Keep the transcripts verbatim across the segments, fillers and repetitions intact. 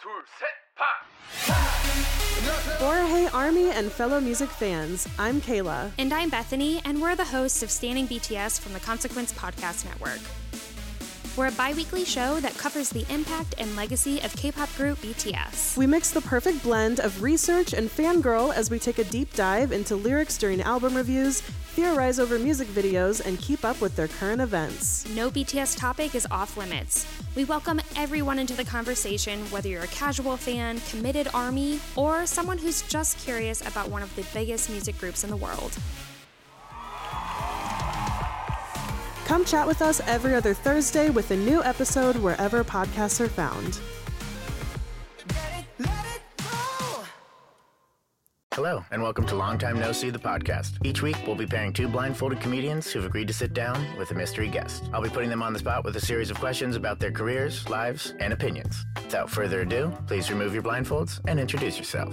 둘, 셋, 파! Or hey Army and fellow music fans, I'm Kayla. And I'm Bethany, and we're the hosts of Standing B T S from the Consequence Podcast Network. We're a bi-weekly show that covers the impact and legacy of K-pop group B T S. We mix the perfect blend of research and fangirl as we take a deep dive into lyrics during album reviews, theorize over music videos, and keep up with their current events. No B T S topic is off limits. We welcome everyone into the conversation, whether you're a casual fan, committed ARMY, or someone who's just curious about one of the biggest music groups in the world. Come chat with us every other Thursday with a new episode wherever podcasts are found. Hello, and welcome to Long Time No See, the podcast. Each week, we'll be pairing two blindfolded comedians who've agreed to sit down with a mystery guest. I'll be putting them on the spot with a series of questions about their careers, lives, and opinions. Without further ado, please remove your blindfolds and introduce yourselves.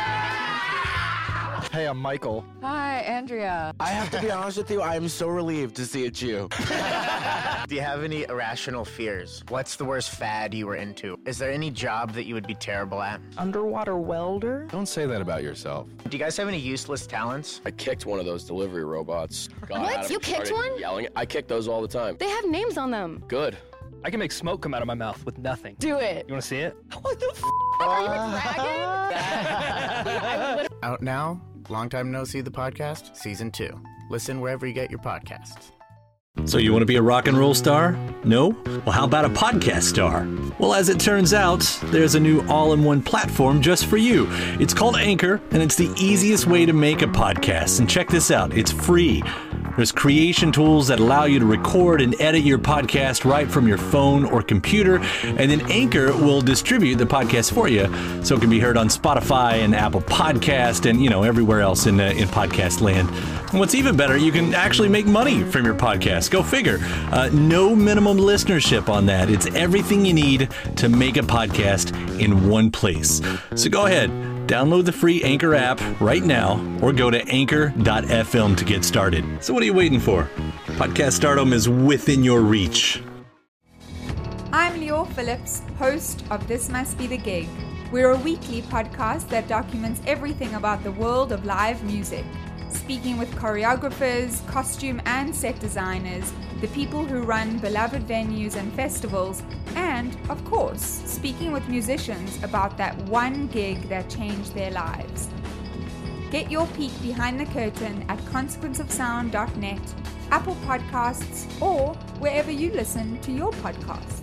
Hey, I'm Michael. Hi, Andrea. I have to be honest with you, I am so relieved to see it's you. Do you have any irrational fears? What's the worst fad you were into? Is there any job that you would be terrible at? Underwater welder? Don't say that about yourself. Do you guys have any useless talents? I kicked one of those delivery robots. Got What? at him, You kicked started one? Yelling. I kick those all the time. They have names on them. Good. I can make smoke come out of my mouth with nothing. Do it. You want to see it? What the f***? Are you a dragon? Out now, Long Time No See, the podcast, season two. Listen wherever you get your podcasts. So you want to be a rock and roll star? No? Well, how about a podcast star? Well, as it turns out, there's a new all-in-one platform just for you. It's called Anchor, and it's the easiest way to make a podcast. And check this out, it's free. There's creation tools that allow you to record and edit your podcast right from your phone or computer, and then Anchor will distribute the podcast for you, so it can be heard on Spotify and Apple Podcast and, you know, everywhere else in, uh, in podcast land. And what's even better, you can actually make money from your podcast. Go figure. Uh, no minimum listenership on that. It's everything you need to make a podcast in one place. So go ahead, download the free Anchor app right now or go to anchor dot f m to get started. So what are you waiting for? Podcast stardom is within your reach. I'm Leo Phillips, host of This Must Be the Gig. We're a weekly podcast that documents everything about the world of live music. Speaking with choreographers, costume and set designers, the people who run beloved venues and festivals, and, of course, speaking with musicians about that one gig that changed their lives. Get your peek behind the curtain at consequence of sound dot net, Apple Podcasts, or wherever you listen to your podcasts.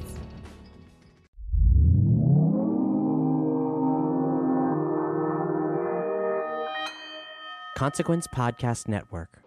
Consequence Podcast Network.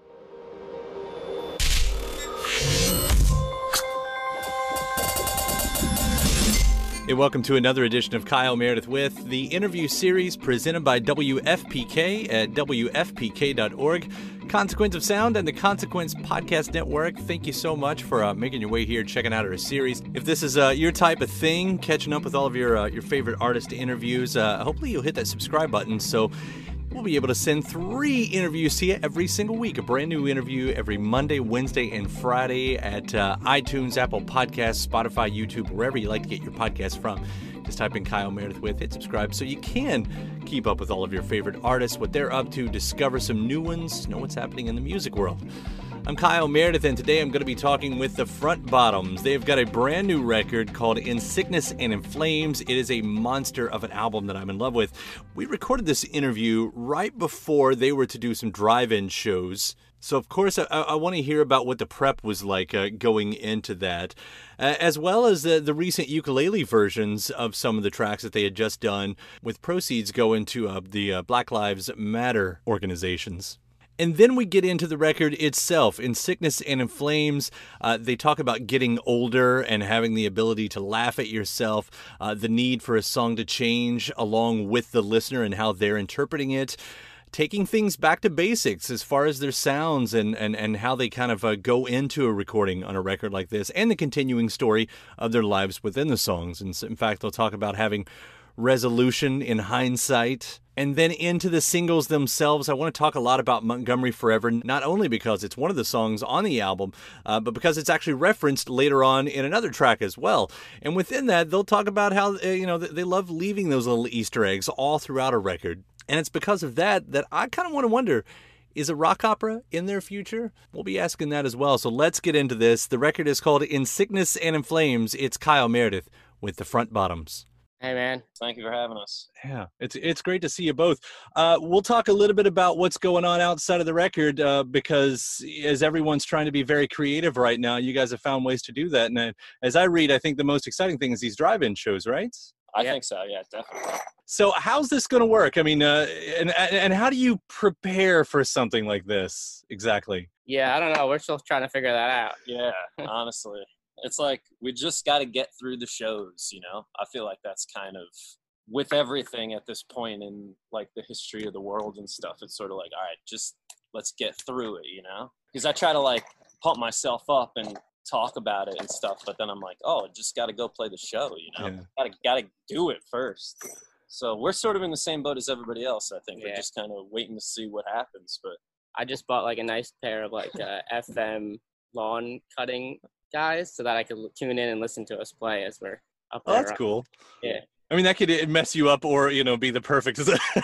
Hey, welcome to another edition of Kyle Meredith with, the interview series presented by W F P K at W F P K dot org. Consequence of Sound and the Consequence Podcast Network, thank you so much for uh, making your way here, checking out our series. If this is uh, your type of thing, catching up with all of your uh, your favorite artist interviews, uh, hopefully you'll hit that subscribe button so we'll be able to send three interviews to you every single week. A brand new interview every Monday, Wednesday, and Friday at uh, iTunes, Apple Podcasts, Spotify, YouTube, wherever you like to get your podcasts from. Just type in Kyle Meredith with, hit subscribe so you can keep up with all of your favorite artists, what they're up to, discover some new ones, know what's happening in the music world. I'm Kyle Meredith, and today I'm going to be talking with the Front Bottoms. They've got a brand new record called In Sickness and in Flames. It is a monster of an album that I'm in love with. We recorded this interview right before they were to do some drive-in shows. So, of course, I, I want to hear about what the prep was like uh, going into that, uh, as well as the, the recent ukulele versions of some of the tracks that they had just done, with proceeds going to uh, the uh, Black Lives Matter organizations. And then we get into the record itself. In Sickness and in Flames, uh, they talk about getting older and having the ability to laugh at yourself, uh, the need for a song to change along with the listener and how they're interpreting it, taking things back to basics as far as their sounds and, and, and how they kind of uh, go into a recording on a record like this, and the continuing story of their lives within the songs. And so, in fact, they'll talk about having resolution in hindsight. And then into the singles themselves, I want to talk a lot about Montgomery Forever, not only because it's one of the songs on the album, uh, but because it's actually referenced later on in another track as well. And within that, they'll talk about how, uh, you know, they love leaving those little Easter eggs all throughout a record. And it's because of that that I kind of want to wonder, is a rock opera in their future? We'll be asking that as well. So let's get into this. The record is called In Sickness and in Flames. It's Kyle Meredith with the Front Bottoms. Hey, man. Thank you for having us. Yeah, it's it's great to see you both. Uh, we'll talk a little bit about what's going on outside of the record uh, because as everyone's trying to be very creative right now, you guys have found ways to do that. And uh, as I read, I think the most exciting thing is these drive-in shows, right? I yeah. think so, yeah, definitely. So how's this going to work? I mean, uh, and and how do you prepare for something like this exactly? Yeah, I don't know. We're still trying to figure that out. Yeah, honestly. It's like we just got to get through the shows, you know? I feel like that's kind of, with everything at this point in, like, the history of the world and stuff, it's sort of like, all right, just let's get through it, you know? Because I try to, like, pump myself up and talk about it and stuff, but then I'm like, oh, just got to go play the show, you know? Yeah. Gotta, gotta do it first. So we're sort of in the same boat as everybody else, I think. Yeah. We're just kind of waiting to see what happens, but... I just bought, like, a nice pair of, like, uh, F M lawn cutting guys so that I could tune in and listen to us play as we're up there. Oh, that's cool. Yeah. I mean, that could mess you up or, you know, be the perfect.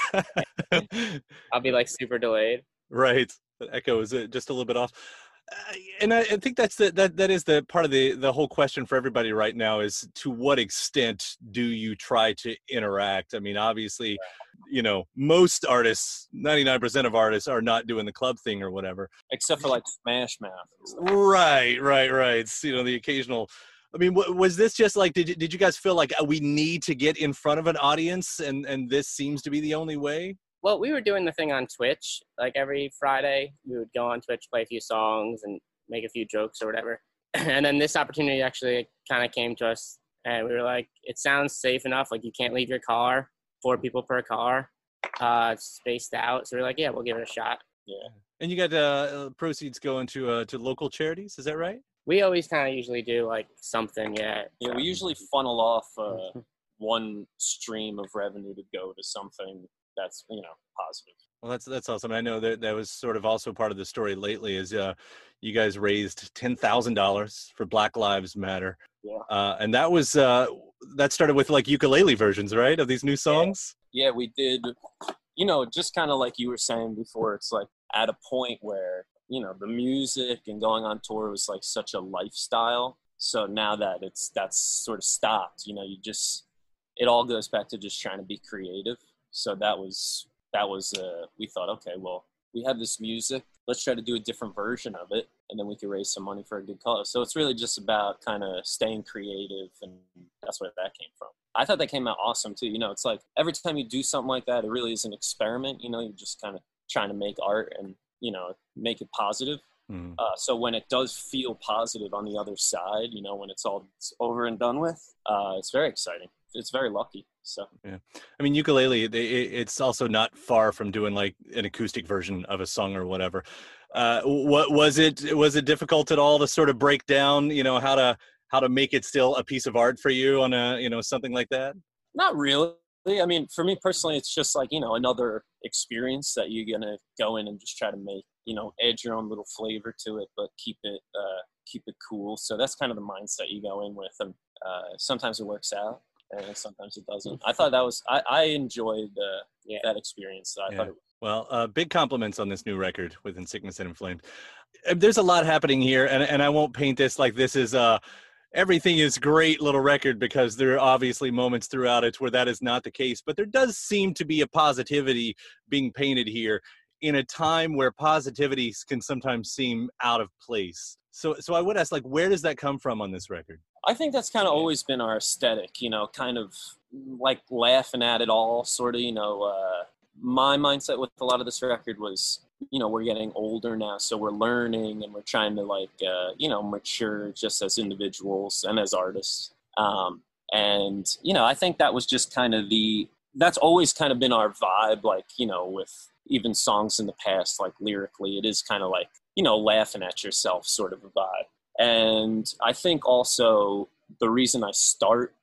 I'll be like super delayed. Right. The echo is just a little bit off. Uh, and I, I think that's the, that, that is the part of the, the whole question for everybody right now is to what extent do you try to interact? I mean, obviously, you know, most artists, ninety-nine percent of artists are not doing the club thing or whatever. Except for like Smash Mouth. Right, right, right. It's, you know, the occasional, I mean, w- was this just like, did, did you guys feel like we need to get in front of an audience and, and this seems to be the only way? Well, we were doing the thing on Twitch. Like every Friday, we would go on Twitch, play a few songs and make a few jokes or whatever. And then this opportunity actually kind of came to us and we were like, it sounds safe enough. Like you can't leave your car. Four people per car, uh, spaced out. So we're like, yeah, we'll give it a shot. Yeah. And you got uh, proceeds going to uh, to local charities, is that right? We always kind of usually do like something, yeah. Yeah, we usually funnel off uh, one stream of revenue to go to something that's, you know, positive. Well, that's that's awesome. I know that that was sort of also part of the story lately is uh, you guys raised ten thousand dollars for Black Lives Matter. Yeah. Uh, and that was, uh, that started with like ukulele versions, right, of these new songs? Yeah, yeah we did, you know, just kind of like you were saying before, it's like at a point where, you know, the music and going on tour was like such a lifestyle. So now that it's, that's sort of stopped, you know, you just, it all goes back to just trying to be creative. So that was, that was, uh, we thought, okay, well, we have this music, let's try to do a different version of it, and then we could raise some money for a good cause. So it's really just about kind of staying creative, and that's where that came from. I thought that came out awesome, too. You know, it's like every time you do something like that, it really is an experiment. You know, you're just kind of trying to make art and, you know, make it positive. Mm. Uh, so when it does feel positive on the other side, you know, when it's all it's over and done with, uh, it's very exciting. It's very lucky. So yeah, I mean, ukulele, it, it's also not far from doing like an acoustic version of a song or whatever. Uh, what was it? Was it difficult at all to sort of break down, you know, how to how to make it still a piece of art for you on a, you know, something like that? Not really. I mean, for me personally, it's just like, you know, another experience that you're gonna go in and just try to make, you know, add your own little flavor to it, but keep it uh, keep it cool. So that's kind of the mindset you go in with, and uh, sometimes it works out. And sometimes it doesn't. I thought that was, I, I enjoyed uh, yeah. that experience. So I yeah. thought it was. Well, uh, big compliments on this new record with In Sickness and in Flames. There's a lot happening here, and, and I won't paint this like this is uh, everything is great little record, because there are obviously moments throughout it where that is not the case. But there does seem to be a positivity being painted here in a time where positivity can sometimes seem out of place. So, so I would ask, like, where does that come from on this record? I think that's kind of always been our aesthetic, you know, kind of like laughing at it all, sort of, you know, uh, my mindset with a lot of this record was, you know, we're getting older now, so we're learning and we're trying to like, uh, you know, mature just as individuals and as artists. Um, and, you know, I think that was just kind of the, that's always kind of been our vibe, like, you know, with even songs in the past, like lyrically, it is kind of like, you know, laughing at yourself sort of a vibe. And I think also the reason I start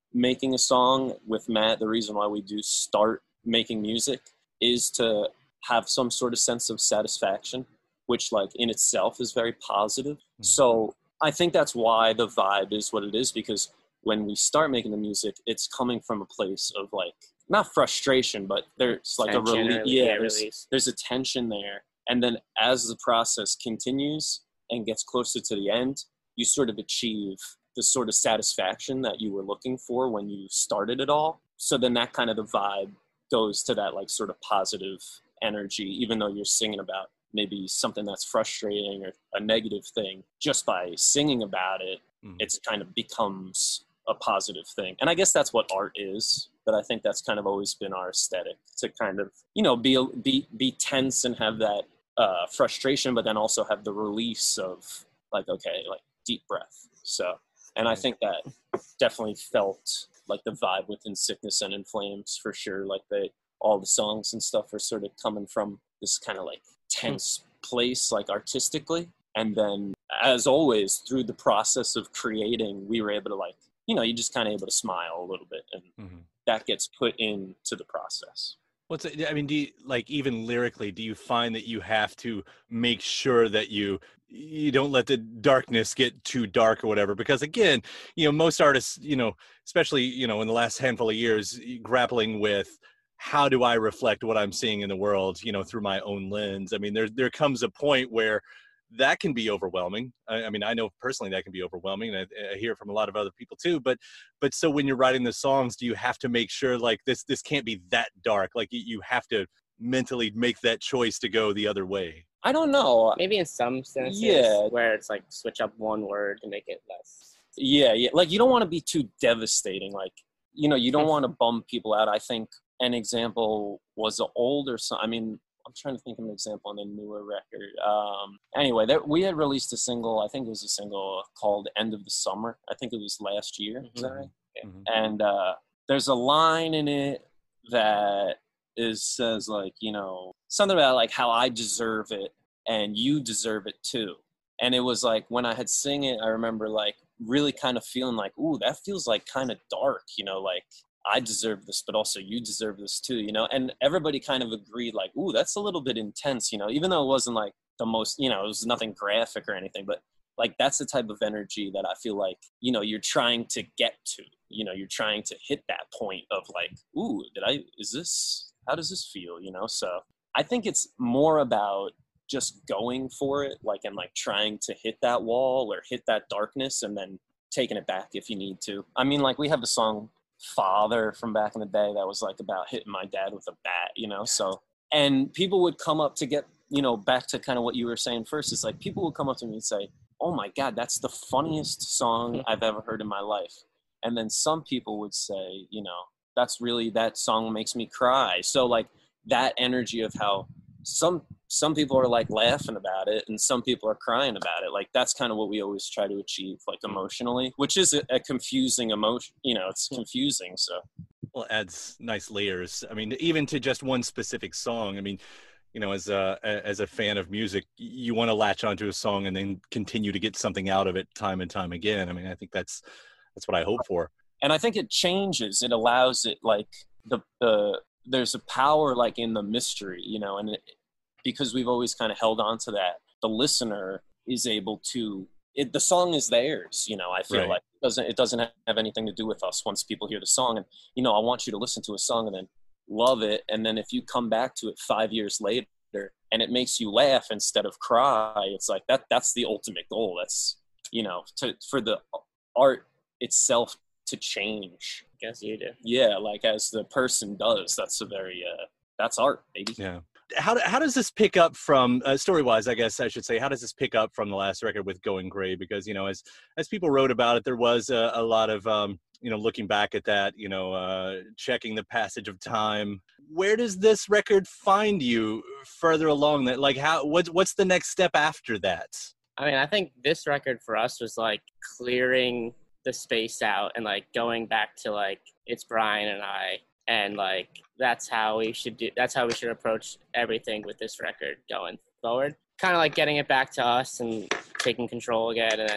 making a song with Matt, the reason why we do start making music is to have some sort of sense of satisfaction, which like in itself is very positive. Mm-hmm. So I think that's why the vibe is what it is, because when we start making the music, it's coming from a place of like, not frustration, but there's like tension, a relief. Yeah, yeah there's, there's a tension there. And then as the process continues and gets closer to the end, you sort of achieve the sort of satisfaction that you were looking for when you started it all. So then that kind of the vibe goes to that like sort of positive energy, even though you're singing about maybe something that's frustrating or a negative thing. Just by singing about it, mm-hmm. it's kind of becomes a positive thing. And I guess that's what art is, but I think that's kind of always been our aesthetic, to kind of, you know, be be be tense and have that uh, frustration, but then also have the release of like, okay, like deep breath. So, and I think that definitely felt like the vibe within Sickness and In Flames for sure. Like they, all the songs and stuff are sort of coming from this kind of like tense place, like artistically. And then as always, through the process of creating, we were able to like, you know, you just kind of able to smile a little bit, and mm-hmm. that gets put into the process. What's it, I mean, do you, like even lyrically, do you find that you have to make sure that you you don't let the darkness get too dark or whatever? Because again, you know, most artists, you know, especially, you know, in the last handful of years, grappling with how do I reflect what I'm seeing in the world, you know, through my own lens. I mean, there there comes a point where that can be overwhelming. I, I mean, I know personally that can be overwhelming, and I, I hear it from a lot of other people too. But, but so when you're writing the songs, do you have to make sure like this, this can't be that dark? Like you, you have to mentally make that choice to go the other way. I don't know. Maybe in some senses, yeah, where it's like switch up one word to make it less. Yeah, yeah. Like you don't want to be too devastating. Like, you know, you don't want to bum people out. I think an example was an older song. I mean, I'm trying to think of an example on a newer record. Um, anyway, there, we had released a single, I think it was a single called End of the Summer. I think it was last year. Mm-hmm. Is that right? Yeah. Mm-hmm. And uh, there's a line in it that is says like, you know, something about like how I deserve it and you deserve it too. And it was like when I had sing it, I remember like really kind of feeling like, ooh, that feels like kind of dark, you know, like I deserve this, but also you deserve this too, you know? And everybody kind of agreed like, ooh, that's a little bit intense, you know, even though it wasn't like the most, you know, it was nothing graphic or anything, but like, that's the type of energy that I feel like, you know, you're trying to get to, you know, you're trying to hit that point of like, ooh, did I, is this, how does this feel? You know? So I think it's more about just going for it, like, and like trying to hit that wall or hit that darkness and then taking it back if you need to. I mean, like we have a song Father from back in the day that was like about hitting my dad with a bat, you know? So, and people would come up to get, you know, back to kind of what you were saying first. It's like people would come up to me and say, oh my God, that's the funniest song I've ever heard in my life. And then some people would say, you know, that's really, that song makes me cry. So like that energy of how some some people are like laughing about it and some people are crying about it, like that's kind of what we always try to achieve, like emotionally, which is a, a confusing emotion, you know, it's confusing. So well, it adds nice layers. I mean, even to just one specific song. I mean, you know, as a as a fan of music, you want to latch onto a song and then continue to get something out of it time and time again. I mean, I think that's that's what I hope for. And I think it changes. It allows it, like the the there's a power like in the mystery, you know, and it, because we've always kind of held on to that, the listener is able to, it, the song is theirs, you know, I feel right. like it doesn't, it doesn't have anything to do with us once people hear the song. And, you know, I want you to listen to a song and then love it. And then if you come back to it five years later and it makes you laugh instead of cry, it's like that, that's the ultimate goal. That's, you know, to, for the art itself to change. I guess you do. Yeah. Like as the person does, that's a very, uh, that's art, baby. Yeah. How how does this pick up from uh, story-wise? I guess I should say, how does this pick up from the last record with Going Gray? Because you know, as as people wrote about it, there was a, a lot of um, you know, looking back at that, you know, uh, checking the passage of time. Where does this record find you further along? That like how what's what's the next step after that? I mean, I think this record for us was like clearing the space out and like going back to like it's Brian and I. And like, that's how we should do, that's how we should approach everything with this record going forward. Kind of like getting it back to us and taking control again and then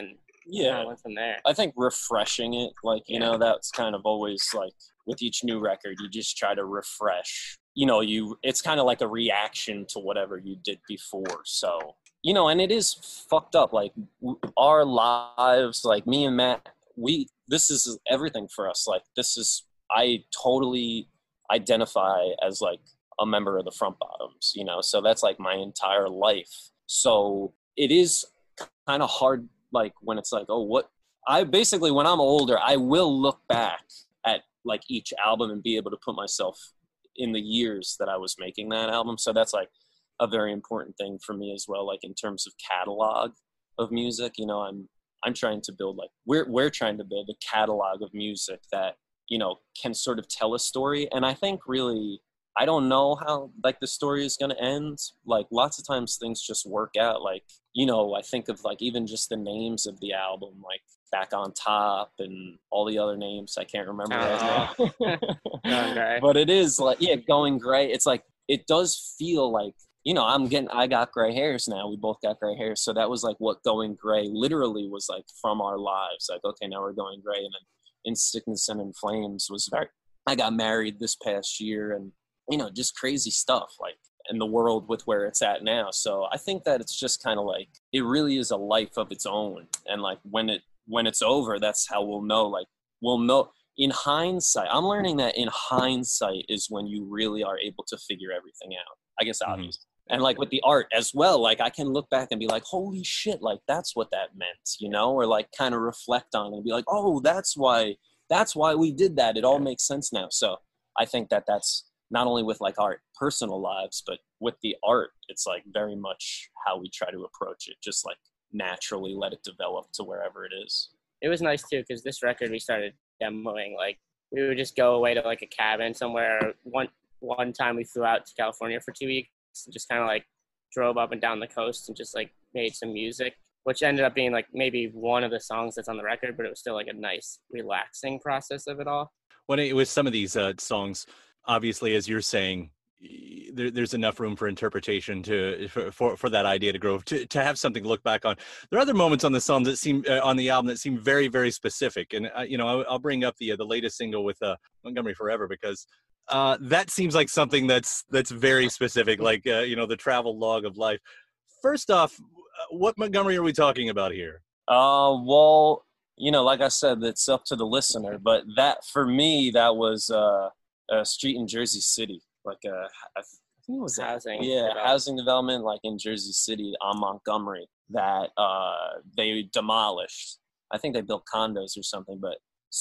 Yeah, I went from there. I think refreshing it, like, you yeah. know, that's kind of always like with each new record, you just try to refresh. You know, you it's kind of like a reaction to whatever you did before. So, you know, and it is fucked up. Like our lives, like me and Matt, we this is everything for us. Like this is I totally identify as like a member of the Front Bottoms, you know, so that's like my entire life. So it is kind of hard, like when it's like, oh, what I basically, when I'm older, I will look back at like each album and be able to put myself in the years that I was making that album. So that's like a very important thing for me as well, like in terms of catalog of music. You know, I'm I'm trying to build like we're we're trying to build a catalog of music that, you know, can sort of tell a story. And I think really, I don't know how like the story is going to end. Like lots of times things just work out. Like, you know, I think of like even just the names of the album, like Back on Top and all the other names I can't remember right now. Okay. But it is like, yeah, Going Gray. It's like, it does feel like, you know, I'm getting, I got gray hairs now. We both got gray hairs. So that was like what Going Gray literally was like from our lives. Like, okay, now we're going gray. And then In Sickness and in Flames was very, I got married this past year and, you know, just crazy stuff like in the world with where it's at now. So I think that it's just kind of like, it really is a life of its own. And like when it, when it's over, that's how we'll know, like we'll know in hindsight. I'm learning that in hindsight is when you really are able to figure everything out. I guess obviously. Mm-hmm. And like with the art as well, like I can look back and be like, holy shit, like that's what that meant, you know, or like kind of reflect on it and be like, oh, that's why, that's why we did that. It all makes sense now. So I think that that's not only with like our personal lives, but with the art, it's like very much how we try to approach it. Just like naturally let it develop to wherever it is. It was nice too, because this record we started demoing, like we would just go away to like a cabin somewhere. One, one time we flew out to California for two weeks. Just kind of like drove up and down the coast and just like made some music, which ended up being like maybe one of the songs that's on the record, but it was still like a nice relaxing process of it all. When it was some of these uh, songs, obviously, as you're saying, there, there's enough room for interpretation to for, for, for that idea to grow, to, to have something to look back on. There are other moments on the song that seem uh, on the album that seem very, very specific. And, uh, you know, I'll, I'll bring up the uh, the latest single with uh, Montgomery Forever, because Uh, that seems like something that's that's very specific, like, uh, you know, the travel log of life. First off, what Montgomery are we talking about here? Uh, well, you know, like I said, it's up to the listener. But that, for me, that was uh, a street in Jersey City. Like, uh, I think it was housing. Yeah, development. housing development, like in Jersey City on Montgomery, that uh, they demolished. I think they built condos or something. But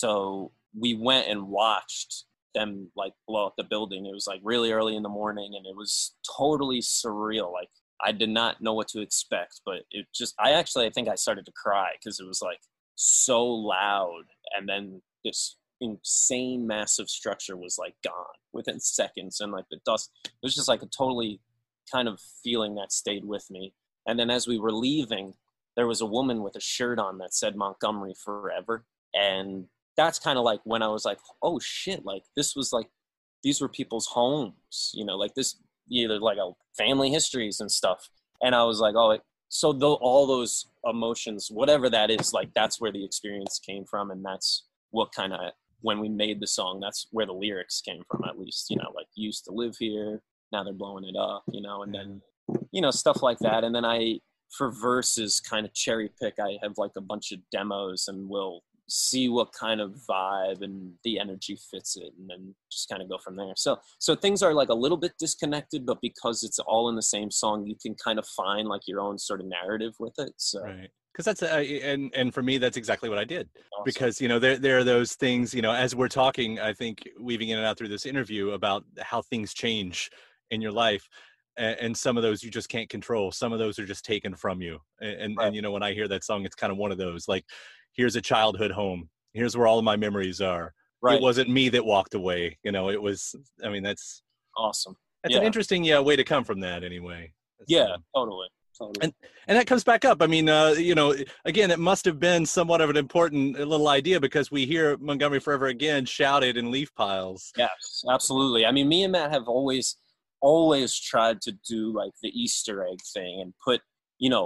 so we went and watched them like blow up the building. It was like really early in the morning and it was totally surreal. Like I did not know what to expect, but it just, I actually, I think I started to cry because it was like so loud. And then this insane massive structure was like gone within seconds. And like the dust, it was just like a totally kind of feeling that stayed with me. And then as we were leaving, there was a woman with a shirt on that said Montgomery Forever. And that's kind of like when I was like, oh shit, like this was like, these were people's homes, you know, like this, either like a family histories and stuff. And I was like, oh, it, so though all those emotions, whatever that is, like that's where the experience came from. And that's what kind of, when we made the song, that's where the lyrics came from, at least, you know, like used to live here, now they're blowing it up, you know, and then, you know, stuff like that. And then I, for verses, kind of cherry pick, I have like a bunch of demos and we'll see what kind of vibe and the energy fits it, and then just kind of go from there. So so things are like a little bit disconnected, but because it's all in the same song, you can kind of find like your own sort of narrative with it. So right, because that's uh, and and for me that's exactly what I did. Awesome. Because you know there there are those things, you know, as we're talking, I think weaving in and out through this interview about how things change in your life, and, and some of those you just can't control. Some of those are just taken from you, and and, right. and you know when I hear that song, it's kind of one of those, like, here's a childhood home. Here's where all of my memories are. Right. It wasn't me that walked away. You know, it was, I mean, that's awesome. That's yeah. an interesting yeah, way to come from that anyway. That's, yeah, um, totally. totally. And and that comes back up. I mean, uh, you know, again, it must have been somewhat of an important little idea because we hear Montgomery Forever again shouted in leaf piles. Yes, absolutely. I mean, me and Matt have always, always tried to do like the Easter egg thing and put, you know,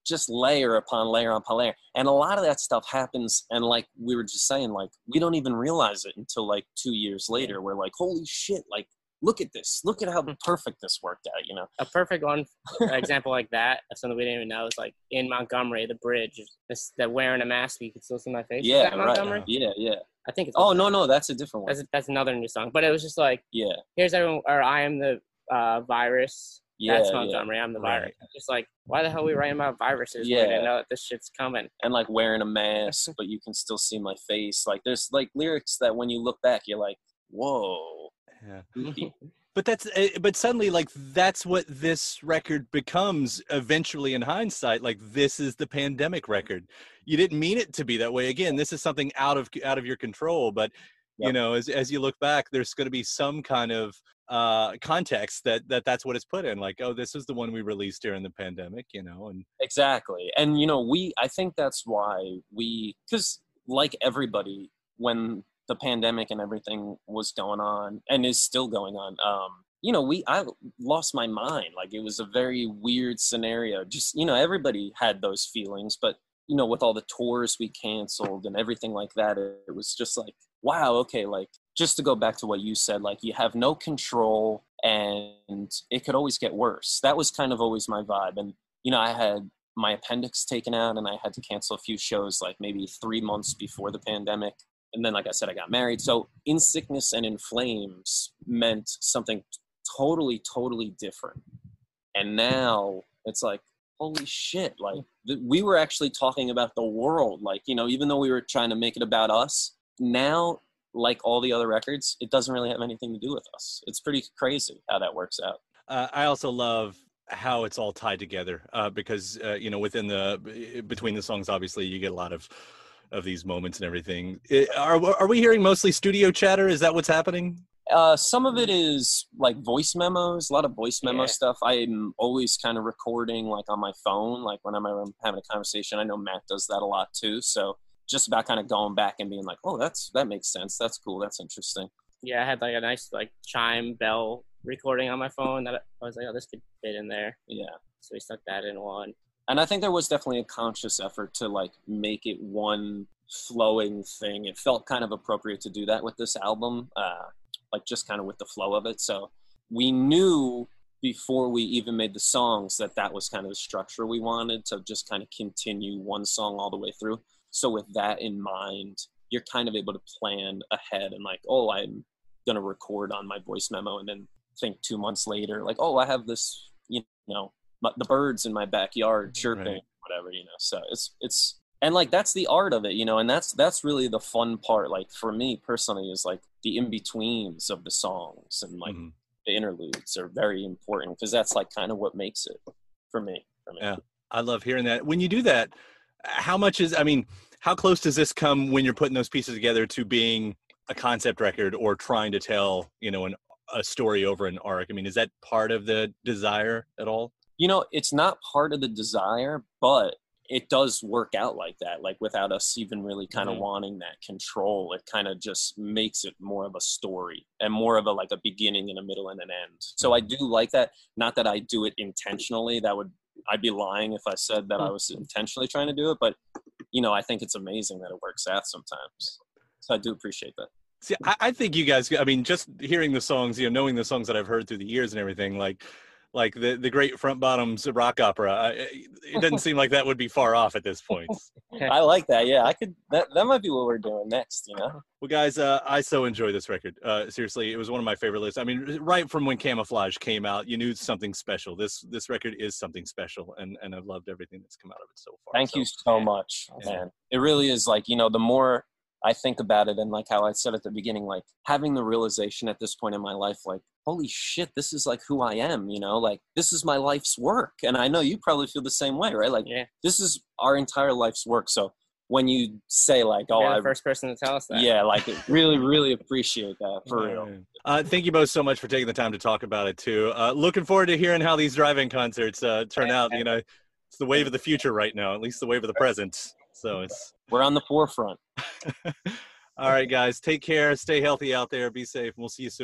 just layer upon layer upon layer. And a lot of that stuff happens, and like we were just saying, like we don't even realize it until like two years later. We're like, holy shit, like look at this. Look at how perfect this worked out, you know? A perfect one example like that of something we didn't even know is like in Montgomery, the bridge, this, that wearing a mask, you can still see my face. Yeah, is that Montgomery? Right. Yeah, yeah. I think it's. Oh, no, no, that's a different one. That's, that's another new song. But it was just like, yeah. Here's everyone, or I am the uh, virus. Yeah, that's Montgomery. yeah. I'm the virus. Right. Just like, why the hell are we writing about viruses? Yeah. We didn't know that this shit's coming. And like wearing a mask, but you can still see my face. Like there's like lyrics that when you look back, you're like, whoa. Yeah. But that's, but suddenly, like, that's what this record becomes eventually in hindsight. Like, this is the pandemic record. You didn't mean it to be that way. Again, this is something out of out of your control. But, yep. you know, as as you look back, there's going to be some kind of uh, context that, that that's what it's put in. Like, oh, this is the one we released during the pandemic, you know. And exactly. And, you know, we, I think that's why we, because like everybody, when the pandemic and everything was going on and is still going on. Um, you know, we, I lost my mind. Like it was a very weird scenario. Just, you know, everybody had those feelings, but you know, with all the tours we canceled and everything like that, it, it was just like, wow, okay. Like just to go back to what you said, like you have no control and it could always get worse. That was kind of always my vibe. And, you know, I had my appendix taken out and I had to cancel a few shows, like maybe three months before the pandemic. And then, like I said, I got married. So In Sickness and In Flames meant something totally, totally different. And now it's like, holy shit. Like th- we were actually talking about the world. Like, you know, even though we were trying to make it about us, now, like all the other records, it doesn't really have anything to do with us. It's pretty crazy how that works out. Uh, I also love how it's all tied together uh, because, uh, you know, within the, between the songs, obviously you get a lot of, of these moments and everything. Are are we hearing mostly studio chatter? Is that what's happening? Uh, some of it is like voice memos, a lot of voice memo yeah. stuff. I'm always kind of recording like on my phone, like when I'm having a conversation. I know Matt does that a lot too. So just about kind of going back and being like, oh, that's, that makes sense. That's cool. That's interesting. Yeah. I had like a nice like chime bell recording on my phone that I was like, oh, this could fit in there. Yeah. So we stuck that in one. And I think there was definitely a conscious effort to like make it one flowing thing. It felt kind of appropriate to do that with this album, uh, like just kind of with the flow of it. So we knew before we even made the songs that that was kind of the structure we wanted to just kind of continue one song all the way through. So with that in mind, you're kind of able to plan ahead and like, oh, I'm going to record on my voice memo and then think two months later, like, oh, I have this, you know, the birds in my backyard chirping, right. whatever, you know. So it's it's and like that's the art of it, you know, and that's that's really the fun part. Like for me personally, is like the in betweens of the songs and like mm-hmm. the interludes are very important because that's like kind of what makes it for me. For me. Yeah, I love hearing that. When you do that, how much is? I mean, how close does this come when you're putting those pieces together to being a concept record or trying to tell, you know, an, a story over an arc? I mean, is that part of the desire at all? You know, it's not part of the desire, but it does work out like that. Like without us even really kind of mm-hmm. wanting that control, it kind of just makes it more of a story and more of a like a beginning and a middle and an end. So I do like that. Not that I do it intentionally. That would, I'd be lying if I said that I was intentionally trying to do it. But, you know, I think it's amazing that it works out sometimes. So I do appreciate that. See, I, I think you guys, I mean, just hearing the songs, you know, knowing the songs that I've heard through the years and everything, like, like the, the great Front Bottoms rock opera. I, it doesn't seem like that would be far off at this point. I like that. Yeah, I could, that, that might be what we're doing next, you know? Well, guys, uh, I so enjoy this record. Uh, seriously, it was one of my favorite lists. I mean, right from when Camouflage came out, you knew something special. This this record is something special, and, and I've loved everything that's come out of it so far. Thank so, you so much, yeah. man. It really is like, you know, the more I think about it and like how I said at the beginning, like having the realization at this point in my life, like, holy shit, this is like who I am, you know, like this is my life's work. And I know you probably feel the same way, right? Like yeah. this is our entire life's work. So when you say like, oh, You're the I, first person to tell us that. Yeah, like really, really appreciate that for real. Uh, thank you both so much for taking the time to talk about it too. Uh, looking forward to hearing how these drive-in concerts uh, turn out. You know, it's the wave of the future right now, at least the wave of the present. So it's we're on the forefront. All right, guys, take care. Stay healthy out there. Be safe. We'll see you soon.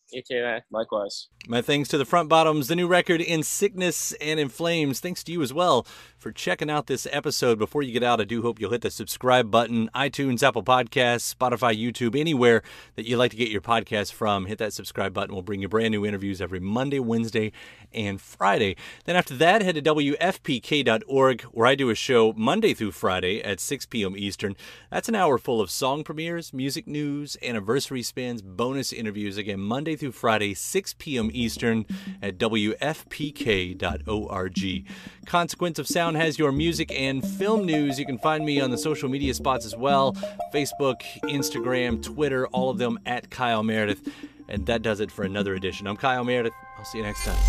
You too, man. Likewise. My thanks to the Front Bottoms, the new record In Sickness and in Flames. Thanks to you as well for checking out this episode. Before you get out, I do hope you'll hit the subscribe button. iTunes, Apple Podcasts, Spotify, YouTube, anywhere that you like to get your podcast from. Hit that subscribe button. We'll bring you brand new interviews every Monday, Wednesday, and Friday. Then after that, head to W F P K dot org, where I do a show Monday through Friday at six p.m. Eastern. That's an hour full of song premieres, music news, anniversary spins, bonus interviews. Again, Monday through Friday, six p.m. Eastern at W F P K dot org. Consequence of Sound has your music and film news. You can find me on the social media spots as well. Facebook, Instagram, Twitter, all of them at Kyle Meredith. And that does it for another edition. I'm Kyle Meredith. I'll see you next time.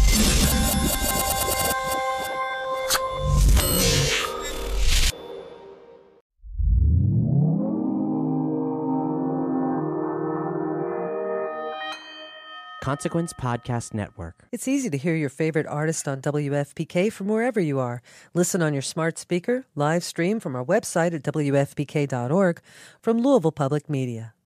Consequence Podcast Network. It's easy to hear your favorite artist on W F P K from wherever you are. Listen on your smart speaker, live stream from our website at W F P K dot org, from Louisville Public Media.